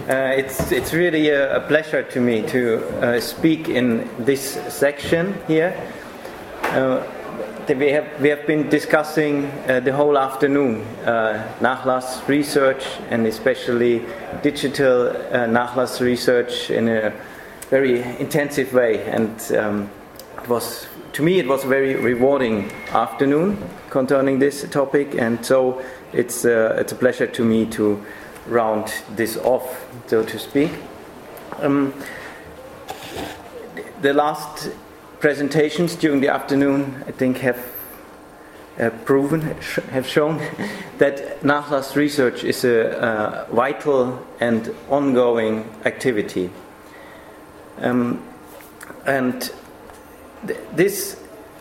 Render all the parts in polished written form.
It's really a pleasure to me to speak in this section here. We have been discussing the whole afternoon Nachlass research, and especially digital Nachlass research in a very intensive way. And it was a very rewarding afternoon concerning this topic, and so it's a pleasure to me to round this off, so to speak. The last presentations during the afternoon, I think, have shown that Nachlass research is a vital and ongoing activity. And this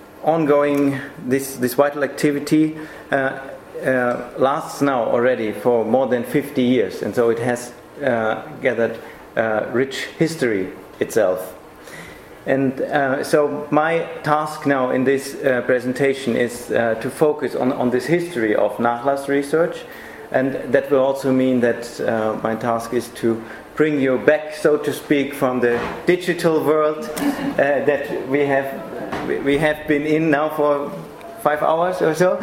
vital activity lasts now already for more than 50 years, and so it has gathered rich history itself. And so my task now in this presentation is to focus on this history of Nachlass research, and that will also mean that my task is to bring you back, so to speak, from the digital world that we have been in now for 5 hours or so.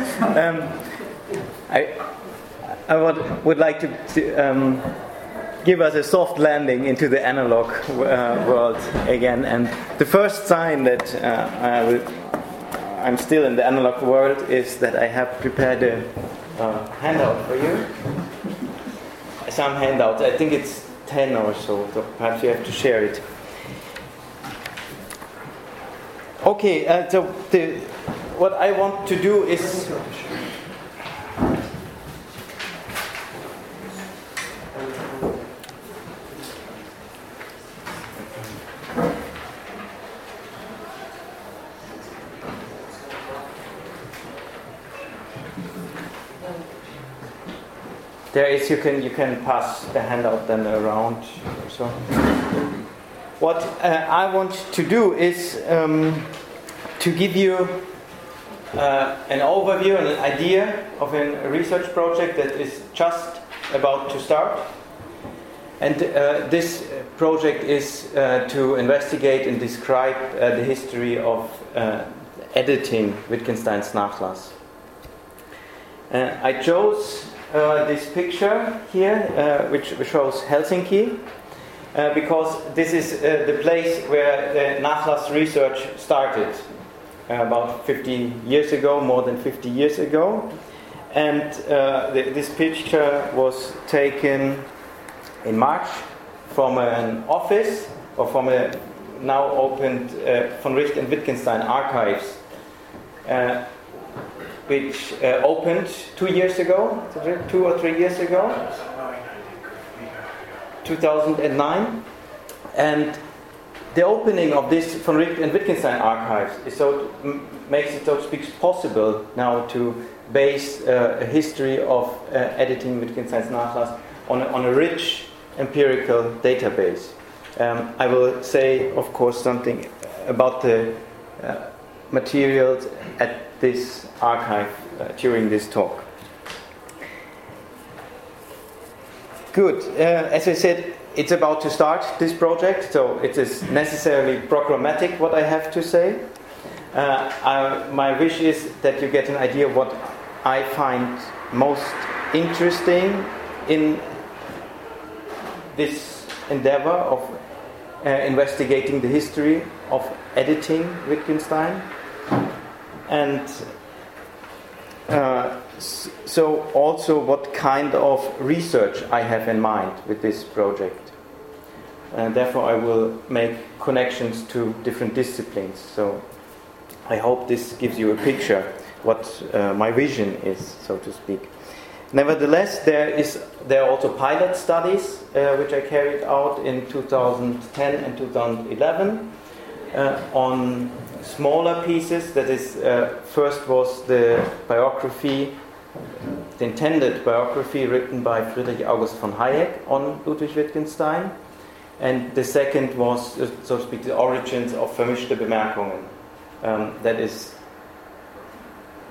I would like to give us a soft landing into the analog world again. And the first sign that I'm still in the analog world is that I have prepared a handout for you. Some handouts. I think it's 10 or so perhaps you have to share it. Okay, so what I want to do is you can pass the handout then around. So, what I want to do is to give you an overview and an idea of a research project that is just about to start. And this project is to investigate and describe the history of editing Wittgenstein's Nachlass. I chose this picture here, which shows Helsinki, because this is the place where the Nachlass research started about 50 years ago, more than 50 years ago. And this picture was taken in March from an office, or from a now opened von Wright and Wittgenstein archives, which opened 2 years ago, 2 or 3 years ago, 2009. And the opening of this von Wright and Wittgenstein archives makes it, so to speak, possible now to base a history of editing Wittgenstein's Nachlass on a rich empirical database. I will say, of course, something about the materials at this archive during this talk. Good. As I said, it's about to start, this project, so it is necessarily programmatic what I have to say. My wish is that you get an idea of what I find most interesting in this endeavor of investigating the history of editing Wittgenstein. And so also what kind of research I have in mind with this project. And therefore I will make connections to different disciplines. So I hope this gives you a picture what my vision is, so to speak. Nevertheless, there are also pilot studies which I carried out in 2010 and 2011 on smaller pieces. That is, first was the intended biography written by Friedrich August von Hayek on Ludwig Wittgenstein, and the second was, so to speak, the origins of Vermischte Bemerkungen. That is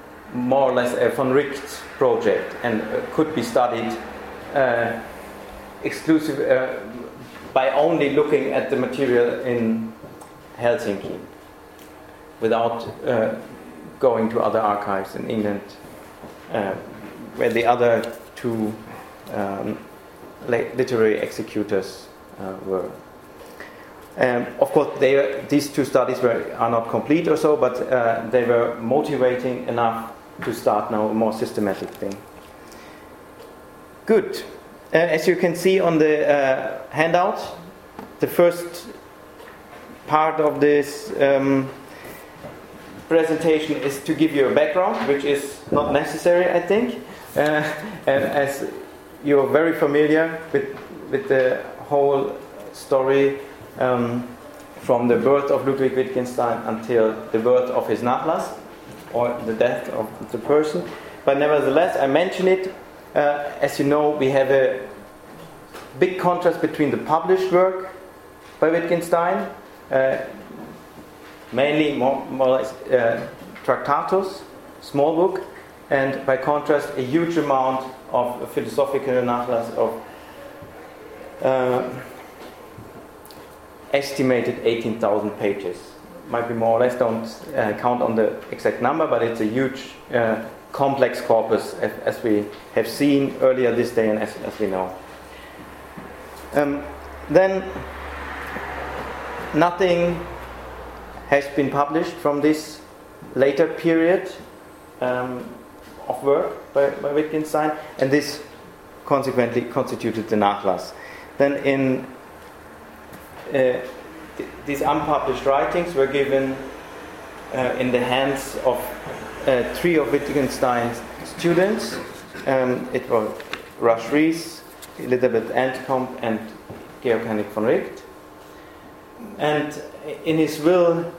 more or less a von Wright project and could be studied exclusive by only looking at the material in Helsinki, without going to other archives in England, where the other two literary executors were. Of course, these two studies are not complete or so, but they were motivating enough to start now a more systematic thing. Good. As you can see on the handout, the first part of this presentation is to give you a background, which is not necessary, I think. And as you're very familiar with the whole story from the birth of Ludwig Wittgenstein until the birth of his Nachlass, or the death of the person. But nevertheless, I mention it. As you know, we have a big contrast between the published work by Wittgenstein, mainly more or less Tractatus, small book, and by contrast a huge amount of philosophical Nachlass of estimated 18,000 pages. Might be more or less, don't count on the exact number, but it's a huge complex corpus, as we have seen earlier this day and as we know. Then nothing has been published from this later period of work by Wittgenstein, and this consequently constituted the Nachlass. Then in these unpublished writings were given in the hands of three of Wittgenstein's students. It was Rush Rhys, Elizabeth Entcombe, and Georg Henrik von Wright. And in his will,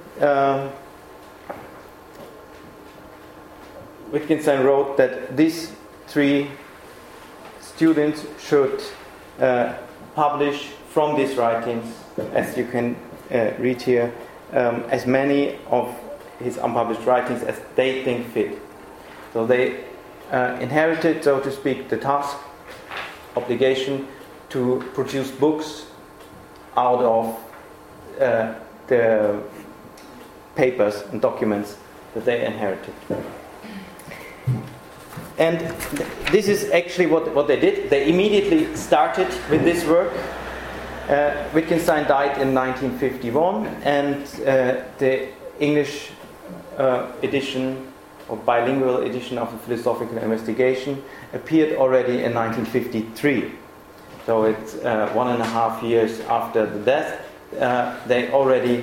Wittgenstein wrote that these three students should publish from these writings, as you can read here, as many of his unpublished writings as they think fit. So they inherited, so to speak, the task, obligation to produce books out of the papers and documents that they inherited. And this is actually what they did. They immediately started with this work. Wittgenstein died in 1951, and the English edition or bilingual edition of the Philosophical Investigation appeared already in 1953. So it's 1.5 years after the death. They already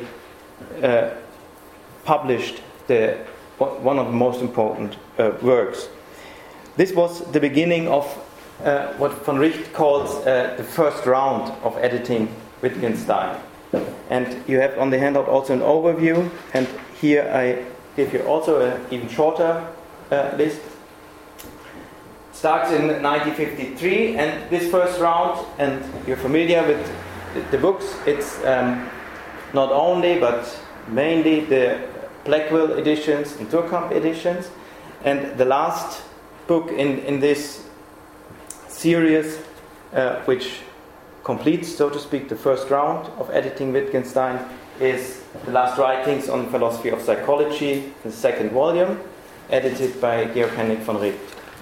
published one of the most important works. This was the beginning of what von Wright calls the first round of editing Wittgenstein. And you have on the handout also an overview, and here I give you also an even shorter list. Starts in 1953, and this first round, and you're familiar with the books, it's not only but mainly the Blackwell editions and Surkamp editions, and the last book in this series, which completes, so to speak, the first round of editing Wittgenstein, is The Last Writings on the Philosophy of Psychology, the second volume, edited by Georg Henrik von Wright.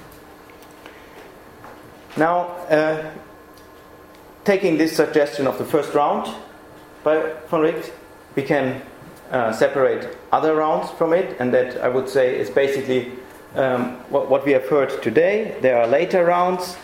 Now, taking this suggestion of the first round by von Wright, we can separate other rounds from it, and that, I would say, is basically what we have heard today. There are later rounds.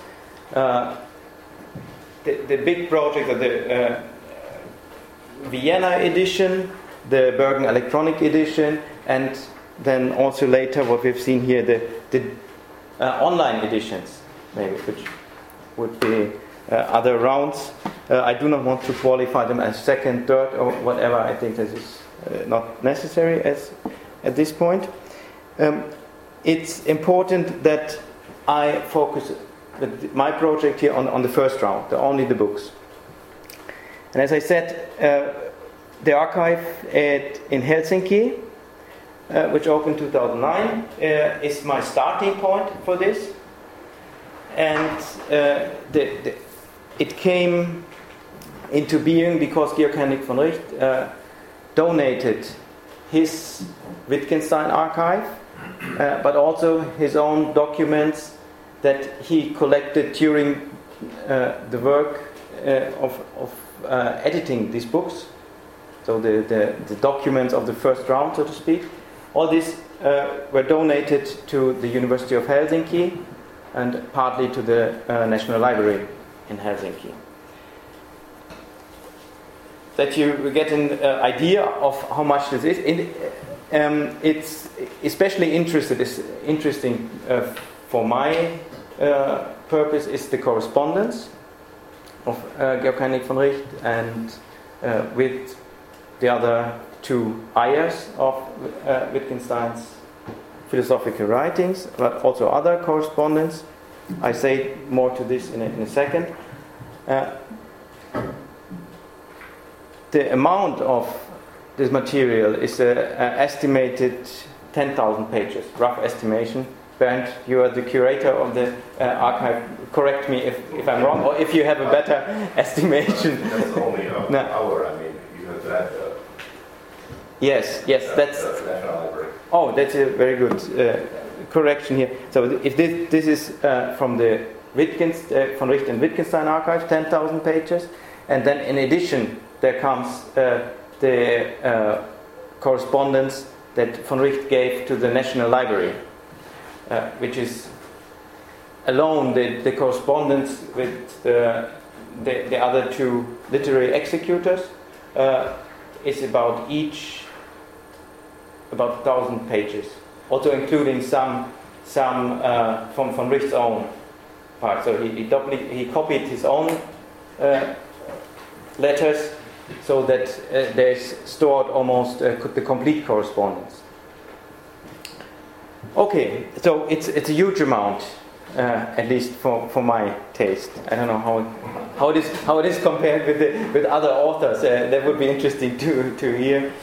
The big project of the Vienna edition, the Bergen electronic edition, and then also later what we've seen here, the online editions, maybe, which would be other rounds. I do not want to qualify them as second, third, or whatever. I think this is not necessary at this point. It's important that I focus with my project here on the first round, only the books. And as I said, the archive in Helsinki, which opened 2009, is my starting point for this. And it came into being because Georg Henrik von Wright donated his Wittgenstein archive, but also his own documents that he collected during the work of editing these books. So the documents of the first round, so to speak. All these were donated to the University of Helsinki and partly to the National Library in Helsinki. That you get an idea of how much this is. It's especially interesting for my purpose is the correspondence of Georg Henrik von Wright and with the other two ayers of Wittgenstein's philosophical writings, but also other correspondence. I say more to this in a second. The amount of this material is estimated 10,000 pages, rough estimation. Bernd, you are the curator of the archive. Correct me if I'm wrong, or if you have a better estimation. That's only an hour. I mean, you have that. Yes, that's. National Library. Oh, that's a very good correction here. So, if this is from the von Wright and Wittgenstein archive, 10,000 pages, and then in addition there comes the correspondence that von Wright gave to the National Library, which is alone the correspondence with the other two literary executors is about 1,000 pages, also including some from von Wright's own part. So he copied his own letters, so that there's stored almost the complete correspondence. Okay, so it's a huge amount, at least for my taste. I don't know how it is compared with other authors. That would be interesting to hear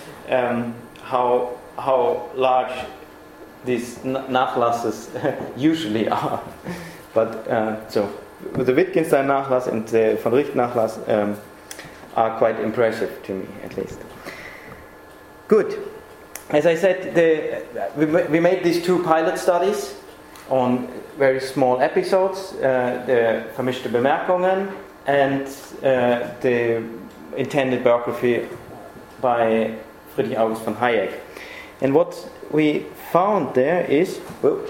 how large these Nachlasses usually are. But so with the Wittgenstein Nachlass and the von Wright Nachlass are quite impressive to me, at least. Good. As I said, we made these two pilot studies on very small episodes, the Vermischte Bemerkungen and the intended biography by Friedrich August von Hayek. And what we found there is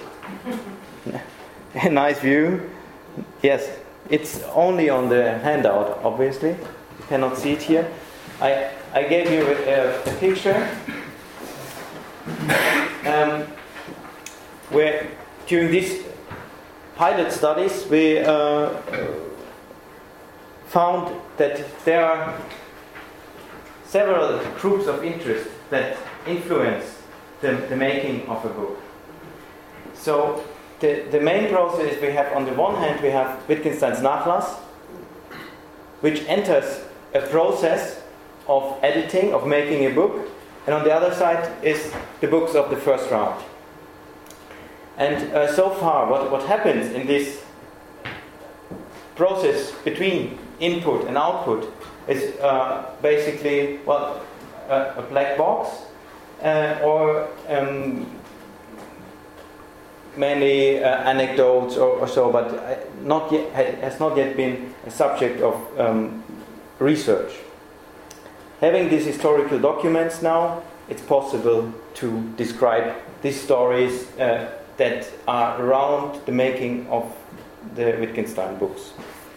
a nice view. Yes, it's only on the handout, obviously. You cannot see it here. I gave you a picture where during these pilot studies we found that there are several groups of interest that influence the making of a book. So the main process we have, on the one hand, we have Wittgenstein's Nachlass, which enters a process of editing, of making a book, and on the other side is the books of the first round. And so far, what happens in this process between input and output is basically, a black box, or many anecdotes or so, but has not yet been a subject of research. Having these historical documents now, it's possible to describe these stories that are around the making of the Wittgenstein books.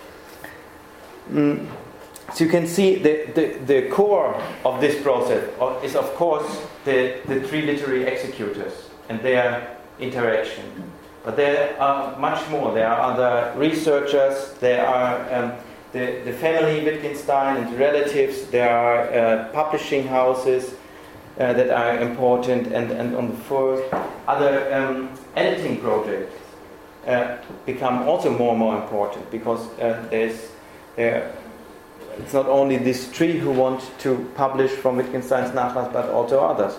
So you can see the core of this process is, of course, the three literary executors and their interaction. But there are much more. There are other researchers, there are the family Wittgenstein and the relatives, there are publishing houses that are important, and on the fourth, other editing projects become also more and more important, because it's not only these three who want to publish from Wittgenstein's Nachlass, but also others.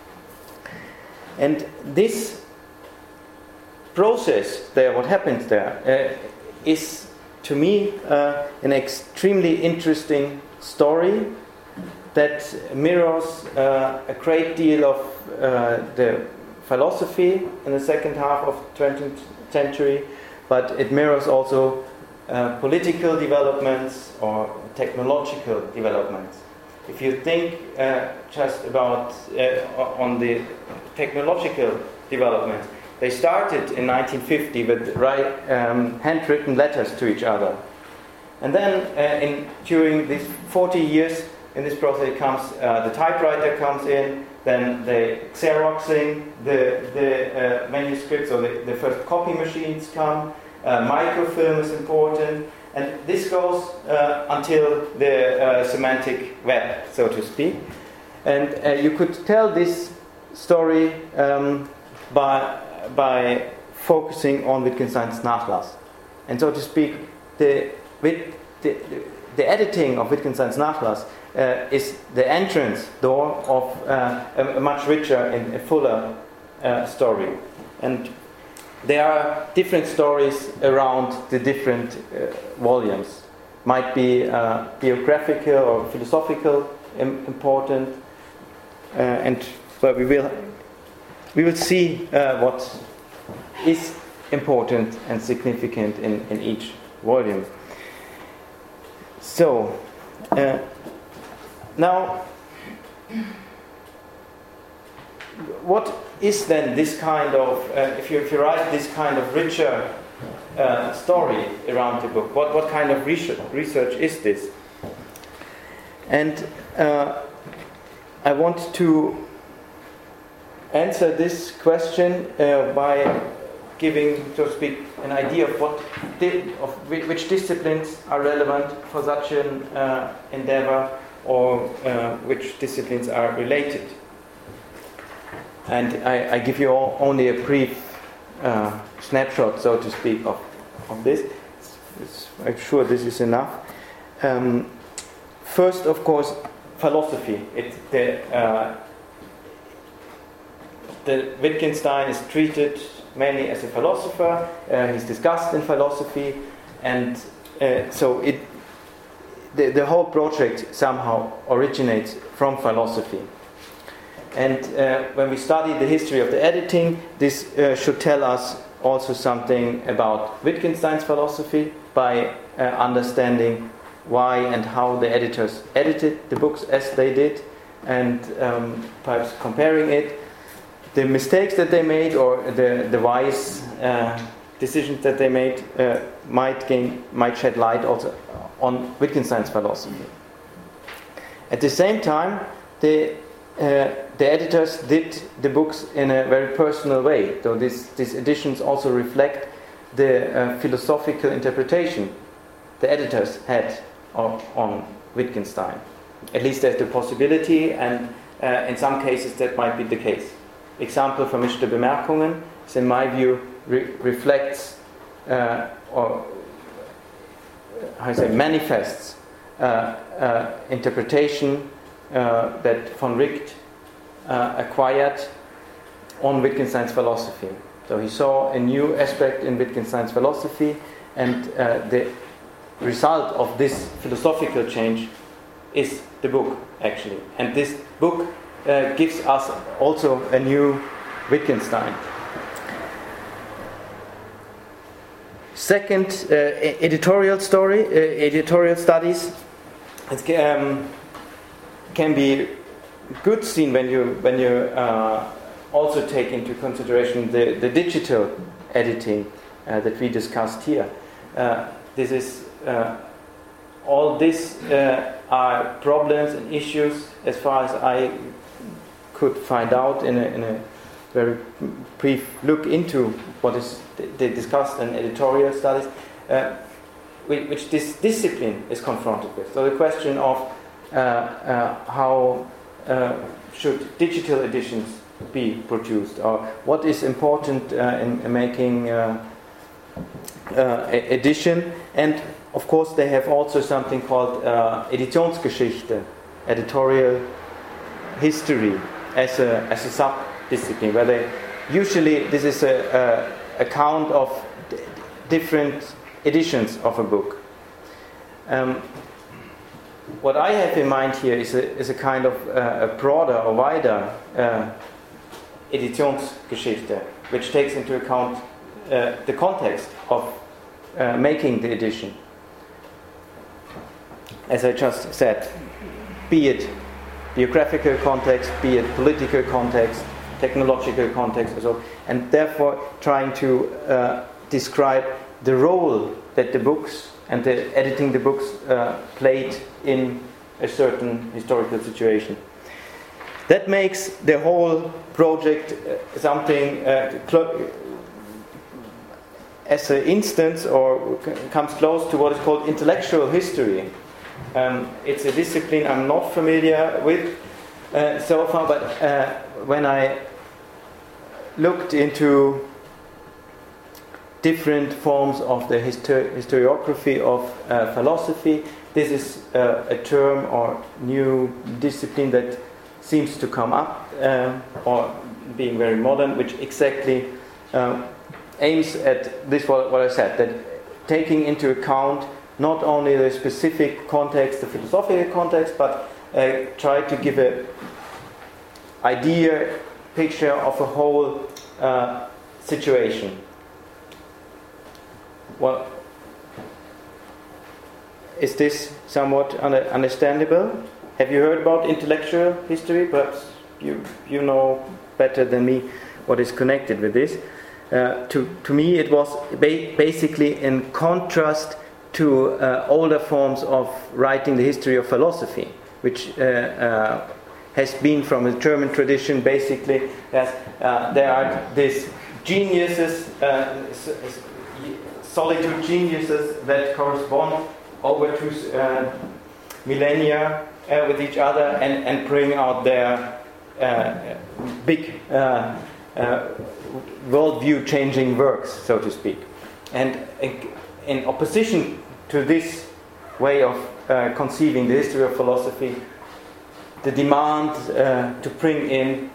And this process there, what happens there, is to me, an extremely interesting story that mirrors a great deal of the philosophy in the second half of the 20th century, but it mirrors also political developments or technological developments. If you think just about on the technological developments, they started in 1950 with handwritten letters to each other. And then during these 40 years in this process comes the typewriter comes in, then the Xeroxing, the manuscripts or the first copy machines come, microfilm is important, and this goes until the semantic web, so to speak. And you could tell this story by focusing on Wittgenstein's Nachlass. And so to speak, the editing of Wittgenstein's Nachlass is the entrance door of a much richer and a fuller story. And there are different stories around the different volumes. Might be biographical or philosophical important, but we will see what is important and significant in each volume. So now, what is then this kind of, if you write this kind of richer story around the book, what kind of research is this? And I want to answer this question by giving, so to speak, an idea of which disciplines are relevant for such an endeavor, or which disciplines are related. And I give you only a brief snapshot, so to speak, of this. I'm sure this is enough. First, of course, philosophy. The Wittgenstein is treated mainly as a philosopher. He's discussed in philosophy, and so the whole project somehow originates from philosophy. And when we study the history of the editing, this should tell us also something about Wittgenstein's philosophy by understanding why and how the editors edited the books as they did, and perhaps comparing it. The mistakes that they made or the wise decisions that they made might shed light also on Wittgenstein's philosophy. At the same time, the editors did the books in a very personal way. So these editions also reflect the philosophical interpretation the editors had on Wittgenstein. At least there's the possibility, and in some cases that might be the case. Example, vermischte Bemerkungen, is in my view reflects or manifests interpretation that von Wright acquired on Wittgenstein's philosophy. So he saw a new aspect in Wittgenstein's philosophy, and the result of this philosophical change is the book, actually. And this book gives us also a new Wittgenstein. Second, editorial studies. It can be good seen when you also take into consideration the digital editing that we discussed here. This is all this are problems and issues as far as I could find out in a very brief look into what is discussed in editorial studies, which this discipline is confronted with. So the question of how should digital editions be produced, or what is important in making edition. And of course they have also something called Editionsgeschichte, editorial history, as a sub-discipline, where they usually this is a account of different editions of a book. What I have in mind here is a kind of a broader or wider Editionsgeschichte, which takes into account the context of making the edition. As I just said, be it biographical context, be it political context, technological context, and therefore trying to describe the role that the books and the editing the books played in a certain historical situation. That makes the whole project something as an instance, or comes close to what is called intellectual history. It's a discipline I'm not familiar with so far, but when I looked into different forms of the historiography of philosophy, this is a term or new discipline that seems to come up, or being very modern, which exactly aims at this, what I said, that taking into account not only the specific context, the philosophical context, but try to give an idea, picture of a whole situation. Well, is this somewhat understandable? Have you heard about intellectual history? Perhaps you know better than me what is connected with this. To me, it was basically in contrast to older forms of writing the history of philosophy, which has been from the German tradition. Basically, there are these geniuses, solitude geniuses that correspond over two millennia with each other and bring out their big worldview changing works, so to speak. And in opposition to this way of conceiving the history of philosophy, the demand to bring in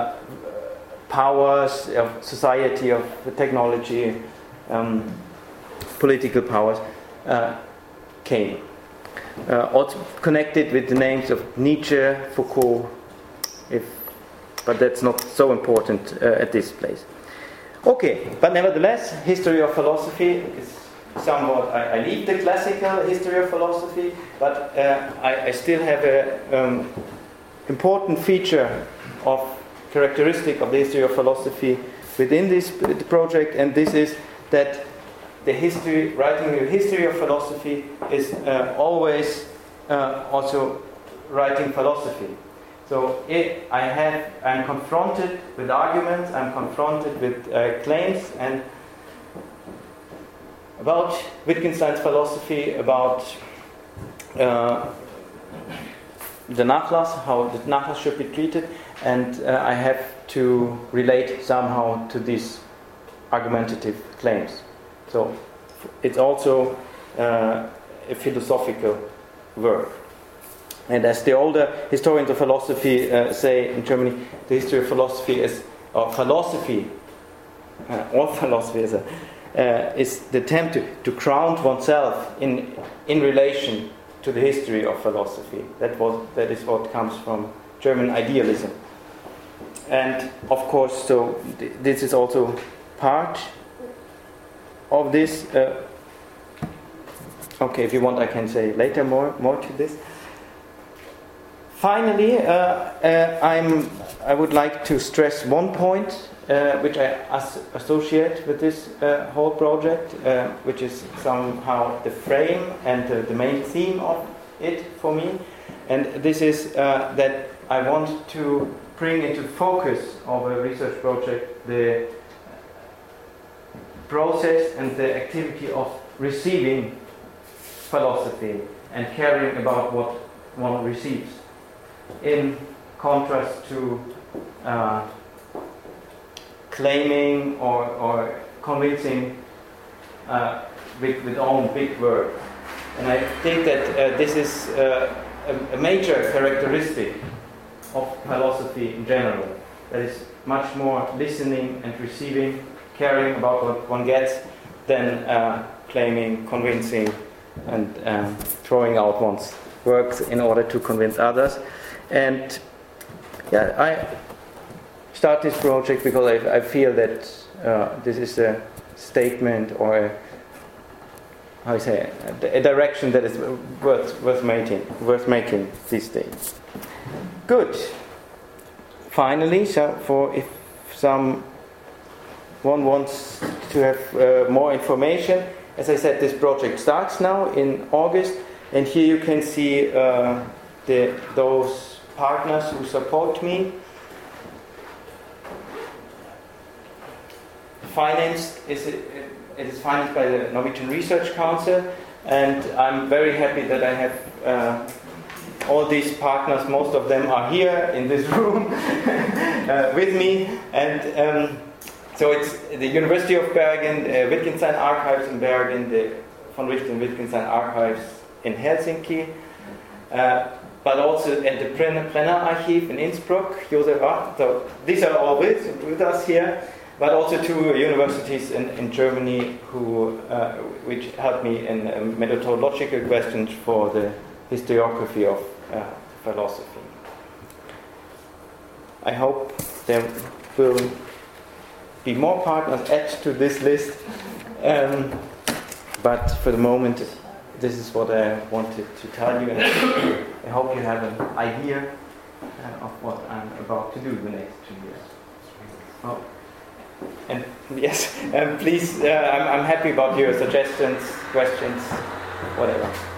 powers of society, of technology, political powers came. Also connected with the names of Nietzsche, Foucault, but that's not so important at this place. Okay, but nevertheless, history of philosophy is somewhat, I leave the classical history of philosophy, but I still have a important feature of characteristic of the history of philosophy within this project, and this is that the history, writing the history of philosophy is always also writing philosophy. So I'm confronted with arguments, I'm confronted with claims and about Wittgenstein's philosophy, about the Nachlass, how the Nachlass should be treated, and I have to relate somehow to these argumentative claims. So it's also a philosophical work. And as the older historians of philosophy say in Germany, the history of philosophy is, or philosophy is the attempt to ground oneself in relation to the history of philosophy. That is what comes from German idealism. And of course, so this is also part of this. Okay, if you want, I can say later more to this. Finally, I would like to stress one point which I associate with this whole project, which is somehow the frame and the main theme of it for me. And this is that I want to bring into focus of a research project the process and the activity of receiving philosophy and caring about what one receives, in contrast to claiming or convincing with own big words. And I think that this is a major characteristic of philosophy in general. That is much more listening and receiving, caring about what one gets, than claiming, convincing, and throwing out one's works in order to convince others. And yeah, I start this project because I feel that this is a statement or a direction that is worth making these days. Good. Finally, so for if someone wants to have more information, as I said, this project starts now in August, and here you can see those partners who support me. It is financed by the Norwegian Research Council, and I'm very happy that I have all these partners. Most of them are here in this room with me, and so it's the University of Bergen, Wittgenstein Archives in Bergen, the von Richter Wittgenstein Archives in Helsinki, but also at the Brenner Archive in Innsbruck, Josef Rath. So these are all with us here. But also two universities in Germany which helped me in methodological questions for the historiography of philosophy. I hope there will be more partners added to this list, but for the moment this is what I wanted to tell you, and I hope you have an idea of what I'm about to do the next 2 years. Oh. And yes, please, I'm happy about your suggestions, questions, whatever.